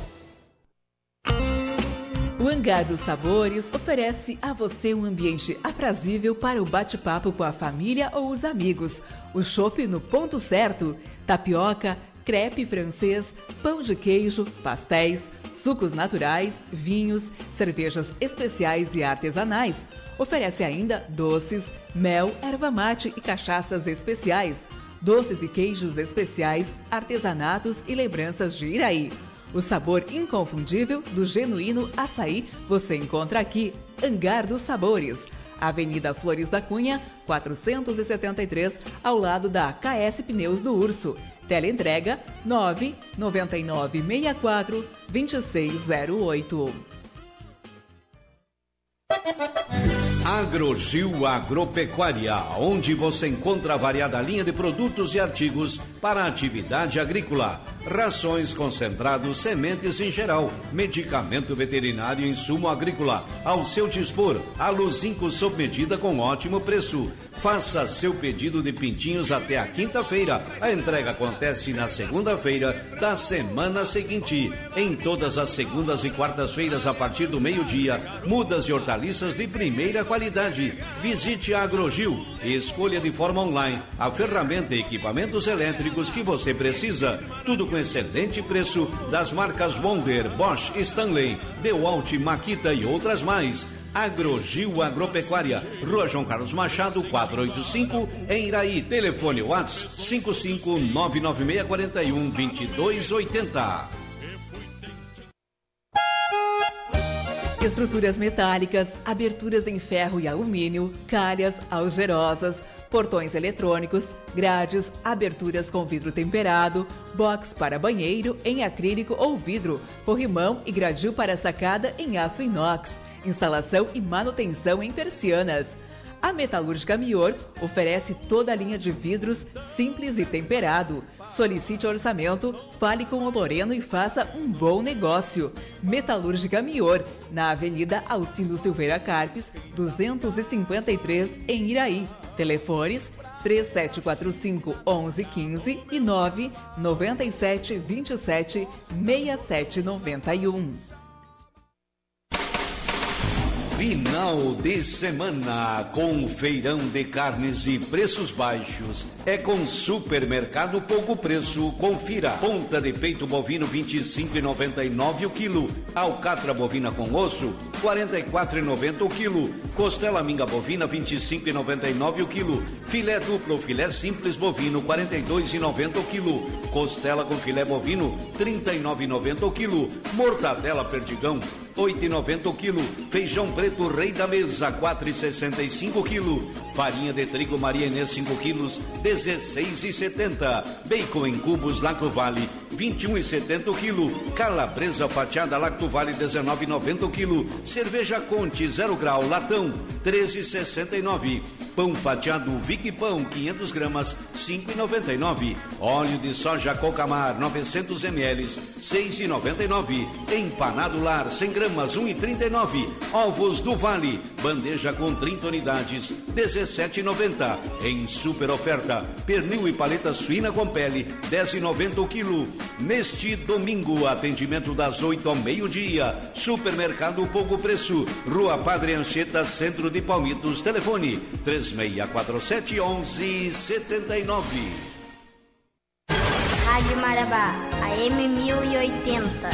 O Hangar dos Sabores oferece a você um ambiente aprazível para o bate-papo com a família ou os amigos. O chopp no ponto certo, tapioca, crepe francês, pão de queijo, pastéis, sucos naturais, vinhos, cervejas especiais e artesanais. Oferece ainda doces, mel, erva mate e cachaças especiais, doces e queijos especiais, artesanatos e lembranças de Iraí. O sabor inconfundível do genuíno açaí você encontra aqui, Hangar dos Sabores. Avenida Flores da Cunha, 473, ao lado da KS Pneus do Urso. Teleentrega 99964-2608. Agrogil Agropecuária, onde você encontra a variada linha de produtos e artigos para a atividade agrícola. Rações, concentrados, sementes em geral, medicamento veterinário e insumo agrícola. Ao seu dispor, a Luzinco sob medida com ótimo preço. Faça seu pedido de pintinhos até a quinta-feira. A entrega acontece na segunda-feira da semana seguinte. Em todas as segundas e quartas-feiras, a partir do meio-dia, mudas e hortaliças de primeira qualidade. Visite a Agrogil e escolha de forma online a ferramenta e equipamentos elétricos que você precisa. Tudo com excelente preço das marcas Wonder, Bosch, Stanley, DeWalt, Makita e outras mais. Agrogil Agropecuária, Rua João Carlos Machado, 485, em Iraí. Telefone WhatsApp 55996412280. Estruturas metálicas, aberturas em ferro e alumínio, calhas, algerosas, portões eletrônicos, grades, aberturas com vidro temperado, box para banheiro em acrílico ou vidro, corrimão e gradil para sacada em aço inox, instalação e manutenção em persianas. A Metalúrgica Mior oferece toda a linha de vidros simples e temperado. Solicite orçamento, fale com o Moreno e faça um bom negócio. Metalúrgica Mior, na Avenida Alcindo Silveira Carpes, 253, em Iraí. Telefones 3745-1115 e 99727-6791. Final de semana com feirão de carnes e preços baixos. É com Supermercado Pouco Preço. Confira. Ponta de peito bovino 25,99 o quilo. Alcatra bovina com osso 44,90 o quilo. Costela minga bovina 25,99 o quilo. Filé duplo, filé simples bovino 42,90 o quilo. Costela com filé bovino 39,90 o quilo. Mortadela perdigão 8,90 o quilo. Feijão preto Rei da Mesa 4,65 o quilo. Farinha de trigo Maria Inês 5 quilos 16,70. Bacon em cubos Laco Vale 21,70 o quilo. Calabresa fatiada Lacto Vale 19,90 o quilo. Cerveja Conte 0 grau latão 13,69. Pão fatiado Vic Pão 500 gramas 5,99. Óleo de soja Cocamar 900 ml 6,99. Empanado Lar 100 gramas 1,39. Ovos do Vale bandeja com 30 unidades 17,90. Em super oferta pernil e paleta suína com pele 10,90 o quilo. Neste domingo, atendimento das 8 ao meio-dia. Supermercado Pouco Preço, Rua Padre Anchieta, Centro de Palmitos. Telefone 3647-1179. Rádio Marabá, AM 1080.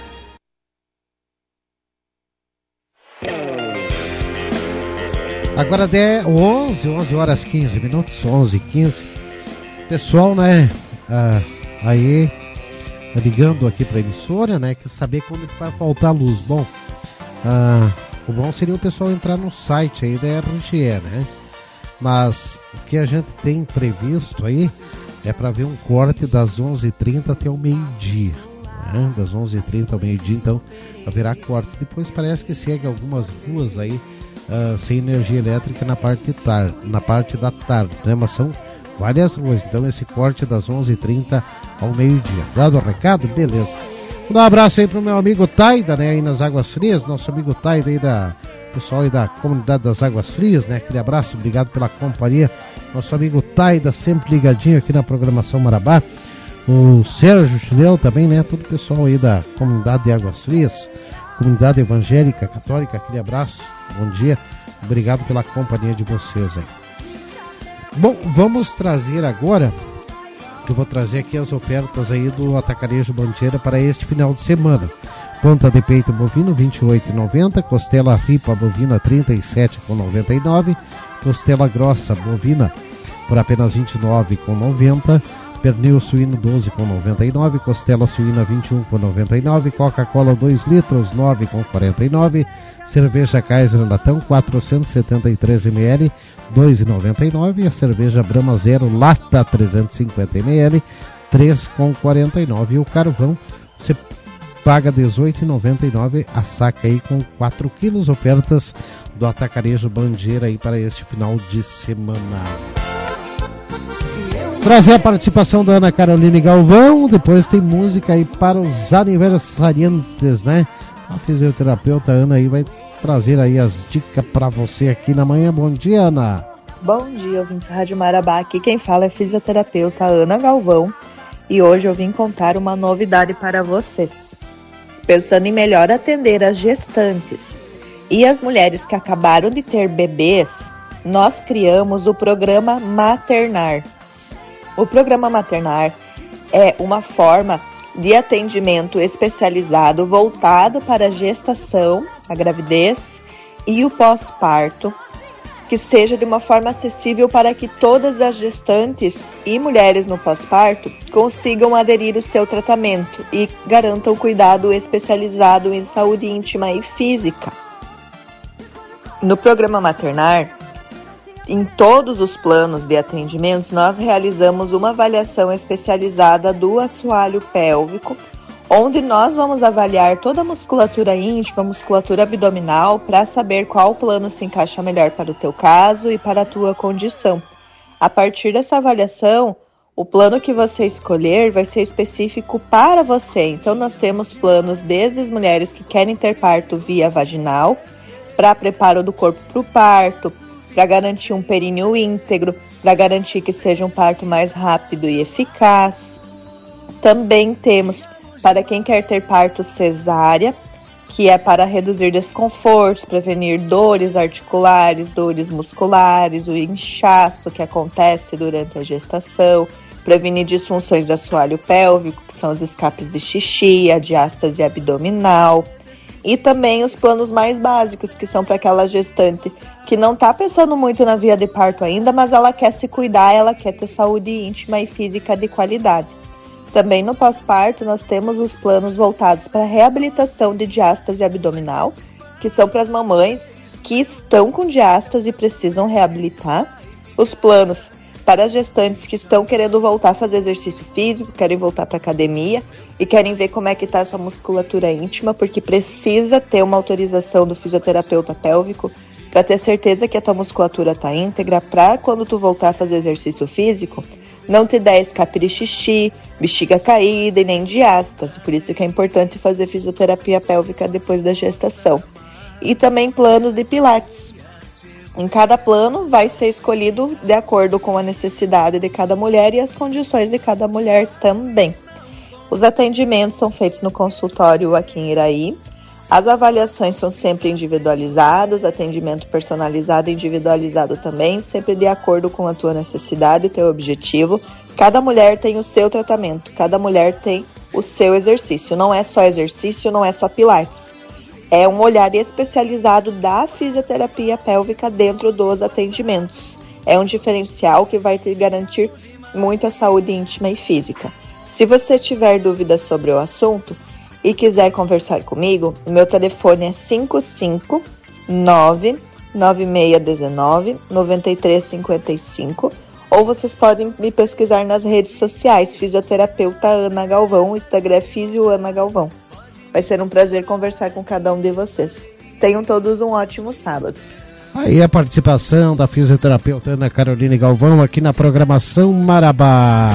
Agora 11 horas 15 minutos, 11h15. Pessoal, né, aí ligando aqui para a emissora, né, quer saber quando vai faltar luz. Bom, o bom seria o pessoal entrar no site aí da RGE, né? Mas o que a gente tem previsto aí é para ver um corte das 11h30 até o meio-dia, né? Das 11h30 ao meio-dia, então haverá corte. Depois parece que segue algumas ruas aí sem energia elétrica na parte da tarde, né? Mas são várias ruas, então esse corte das 11h30 ao meio-dia. Dado o recado? Beleza. Vou dar um abraço aí pro meu amigo Taida, né, aí nas Águas Frias, nosso amigo Taida aí pessoal aí da comunidade das Águas Frias, né, aquele abraço, obrigado pela companhia, nosso amigo Taida, sempre ligadinho aqui na programação Marabá, o Sérgio Chileu também, né, todo o pessoal aí da comunidade de Águas Frias, comunidade evangélica, católica, aquele abraço, bom dia, obrigado pela companhia de vocês aí. Bom, vamos trazer agora, eu vou trazer aqui as ofertas aí do Atacarejo Bandeira para este final de semana. Ponta de peito bovino, R$ 28,90. Costela ripa bovina, R$ 37,99. Costela grossa bovina, por apenas R$ 29,90. Pernil suíno, R$ 12,99. Costela suína, R$ 21,99. Coca-Cola, 2 litros, R$ 9,49. Cerveja Kaiser Latão, 473 ml, R$ 2,99. A cerveja Brahma Zero Lata, 350 ml, R$ 3,49. E o carvão, você paga R$ 18,99 a saca aí com 4 quilos. Ofertas do Atacarejo Bandeira aí para este final de semana. Trazer a participação da Ana Caroline Galvão, depois tem música aí para os aniversariantes, né? A fisioterapeuta Ana aí vai trazer aí as dicas para você aqui na manhã. Bom dia, Ana. Bom dia, ouvintes da Rádio Marabá. Aqui quem fala é a fisioterapeuta Ana Galvão e hoje eu vim contar uma novidade para vocês. Pensando em melhor atender as gestantes e as mulheres que acabaram de ter bebês, nós criamos o programa Maternar. O programa Maternar é uma forma de atendimento especializado voltado para a gestação, a gravidez e o pós-parto, que seja de uma forma acessível para que todas as gestantes e mulheres no pós-parto consigam aderir ao seu tratamento e garantam cuidado especializado em saúde íntima e física. No programa Maternar, em todos os planos de atendimentos, nós realizamos uma avaliação especializada do assoalho pélvico, onde nós vamos avaliar toda a musculatura íntima, musculatura abdominal, para saber qual plano se encaixa melhor para o teu caso e para a tua condição. A partir dessa avaliação, o plano que você escolher vai ser específico para você. Então, nós temos planos desde as mulheres que querem ter parto via vaginal, para preparo do corpo para o parto, para garantir um períneo íntegro, para garantir que seja um parto mais rápido e eficaz. Também temos para quem quer ter parto cesárea, que é para reduzir desconfortos, prevenir dores articulares, dores musculares, o inchaço que acontece durante a gestação, prevenir disfunções do assoalho pélvico, que são os escapes de xixi, a diástase abdominal. E também os planos mais básicos, que são para aquela gestante que não está pensando muito na via de parto ainda, mas ela quer se cuidar, ela quer ter saúde íntima e física de qualidade. Também no pós-parto nós temos os planos voltados para a reabilitação de diástase abdominal, que são para as mamães que estão com diástase e precisam reabilitar. Os planos para as gestantes que estão querendo voltar a fazer exercício físico, querem voltar para academia e querem ver como é que está essa musculatura íntima, porque precisa ter uma autorização do fisioterapeuta pélvico para ter certeza que a tua musculatura está íntegra, para quando tu voltar a fazer exercício físico, não te der escape de xixi, bexiga caída e nem diástase. Por isso que é importante fazer fisioterapia pélvica depois da gestação. E também planos de pilates. Em cada plano vai ser escolhido de acordo com a necessidade de cada mulher e as condições de cada mulher também. Os atendimentos são feitos no consultório aqui em Iraí. As avaliações são sempre individualizadas, atendimento personalizado e individualizado também, sempre de acordo com a tua necessidade e teu objetivo. Cada mulher tem o seu tratamento, cada mulher tem o seu exercício. Não é só exercício, não é só pilates. É um olhar especializado da fisioterapia pélvica dentro dos atendimentos. É um diferencial que vai te garantir muita saúde íntima e física. Se você tiver dúvidas sobre o assunto e quiser conversar comigo, meu telefone é 559-9619-9355 ou vocês podem me pesquisar nas redes sociais, fisioterapeuta Ana Galvão, o Instagram é Fisio Ana Galvão. Vai ser um prazer conversar com cada um de vocês. Tenham todos um ótimo sábado. Aí a participação da fisioterapeuta Ana Caroline Galvão aqui na programação Marabá.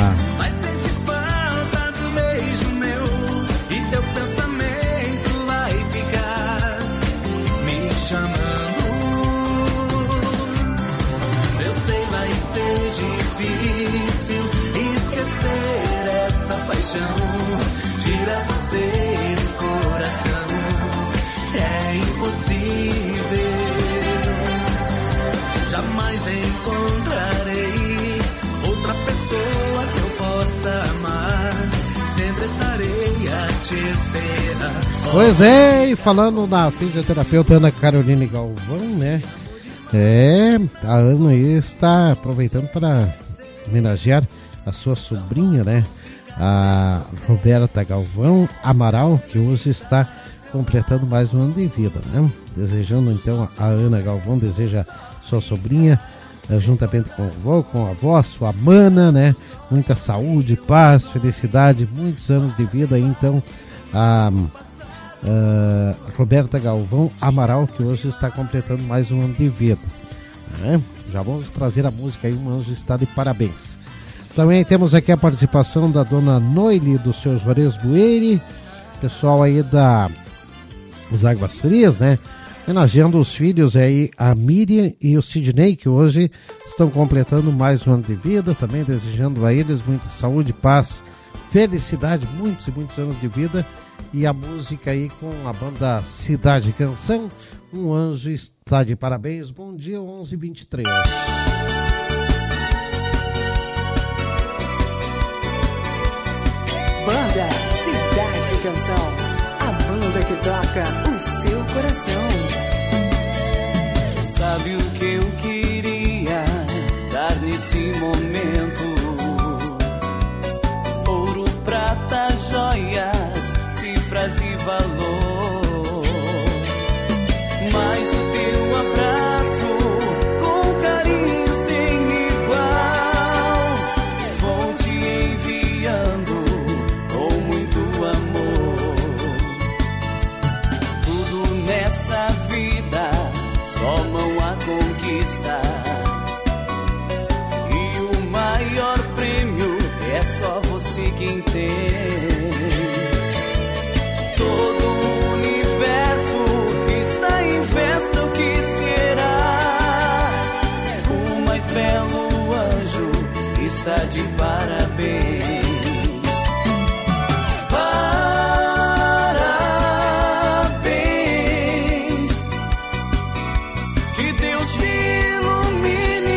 Pois é, e falando da fisioterapeuta Ana Caroline Galvão, né? A Ana aí está aproveitando para homenagear a sua sobrinha, né? A Roberta Galvão Amaral, que hoje está completando mais um ano de vida, né? Desejando então a Ana Galvão, deseja sua sobrinha, juntamente com a avó, sua mana, né? Muita saúde, paz, felicidade, muitos anos de vida aí, então a Roberta Galvão Amaral, que hoje está completando mais um ano de vida, né? Já vamos trazer a música aí, um anjo está de parabéns. Também temos aqui a participação da dona Noile do seu Juarez Bueire, pessoal aí das Águas Frias, né? Homenageando os filhos aí, a Miriam e o Sidney, que hoje estão completando mais um ano de vida, também desejando a eles muita saúde, paz, felicidade, muitos e muitos anos de vida. E a música aí com a banda Cidade Canção, um anjo está de parabéns. Bom dia, 11h23. Banda Cidade Canção, a banda que toca o seu coração. Sabe o que eu queria dar nesse momento? Ouro, prata, joias, cifras e valor, mas o teu abraço com carinho sem igual vou te enviando com muito amor. Tudo nessa vida só mão a conquistar, e o maior prêmio é só você quem tem. Belo anjo está de parabéns.